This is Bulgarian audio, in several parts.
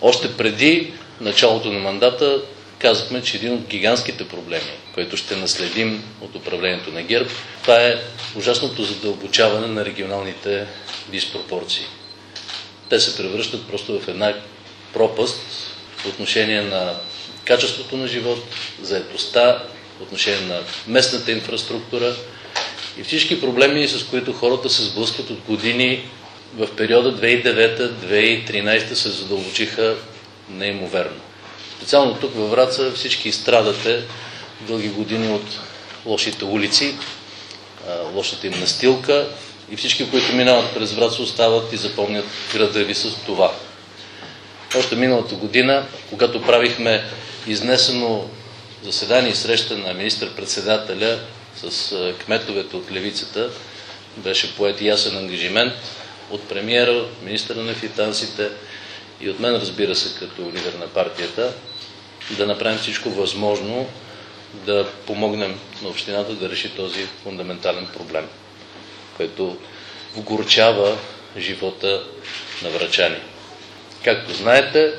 Още преди началото на мандата казахме, че един от гигантските проблеми, който ще наследим от управлението на ГЕРБ, това е ужасното задълбочаване на регионалните диспропорции. Те се превръщат просто в една пропаст по отношение на качеството на живот, заетостта, по отношение на местната инфраструктура и всички проблеми, с които хората се сблъскват от години. В периода 2009-2013 се задълбочиха неимоверно. Специално тук във Враца всички страдате дълги години от лошите улици, лошата им настилка и всички, които минават през Враца, остават и запомнят града ви с това. Още миналата година, когато правихме изнесено заседание и среща на министър-председателя с кметовете от левицата, беше поет ясен ангажимент от премиера, министъра на финансите и от мен, разбира се, като лидер на партията, да направим всичко възможно да помогнем на общината да реши този фундаментален проблем, който вгорчава живота на врачани. Както знаете,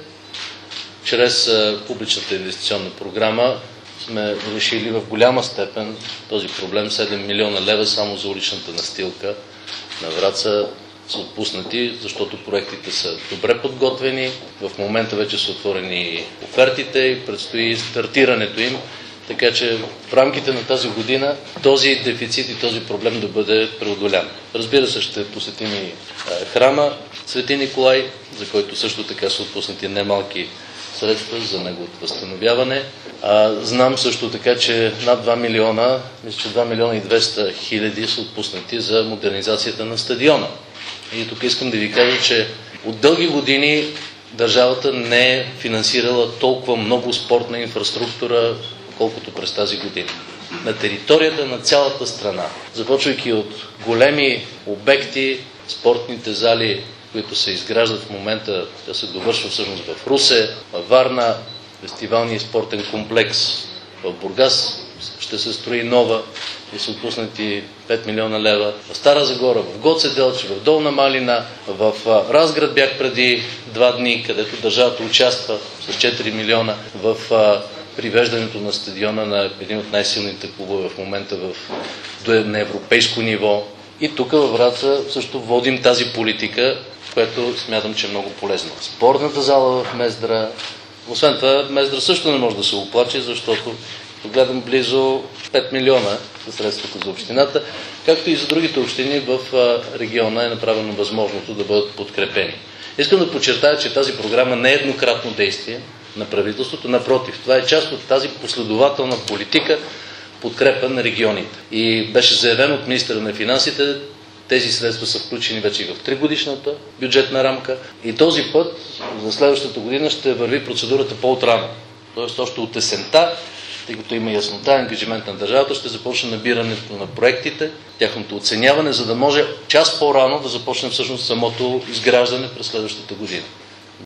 чрез публичната инвестиционна програма сме решили в голяма степен този проблем. 7 милиона лева само за уличната настилка на Враца са отпуснати, защото проектите са добре подготвени. В момента вече са отворени офертите и предстои стартирането им, така че в рамките на тази година този дефицит и този проблем да бъде преодолян. Разбира се, ще посетим и храма Свети Николай, за който също така са отпуснати немалки средства за неговото възстановяване. Знам също така, че над 2 милиона, мисля, че 2 милиона и 200 хиляди са отпуснати за модернизацията на стадиона. И тук искам да ви кажа, че от дълги години държавата не е финансирала толкова много спортна инфраструктура, колкото през тази година. На територията на цялата страна, започвайки от големи обекти, спортните зали, които се изграждат в момента, да се довършва всъщност в Русе, в Варна, фестивалния спортен комплекс в Бургас, ще се строи нова и са отпуснати 5 милиона лева. В Стара Загора, в Гоце Делчев, в Долна Малина, в Разград бях преди 2 дни, където държавата участва с 4 милиона в привеждането на стадиона на един от най-силните клубове в момента на европейско ниво. И тук във Враца също водим тази политика, което смятам, че е много полезно. Спортната зала в Мездра. Освен това, Мездра също не може да се оплаче, защото гледам близо 5 милиона за средствата за общината, както и за другите общини в региона е направено възможното да бъдат подкрепени. Искам да подчертая, че тази програма не е еднократно действие на правителството, напротив, това е част от тази последователна политика подкрепа на регионите. И беше заявено от министъра на финансите, тези средства са включени вече и в 3-годишната бюджетна рамка и този път за следващата година ще върви процедурата по-отрано. Тоест още от есента, тъй като има яснота, ангажимент на държавата, ще започне набирането на проектите, тяхното оценяване, за да може час по-рано да започне всъщност самото изграждане през следващата година.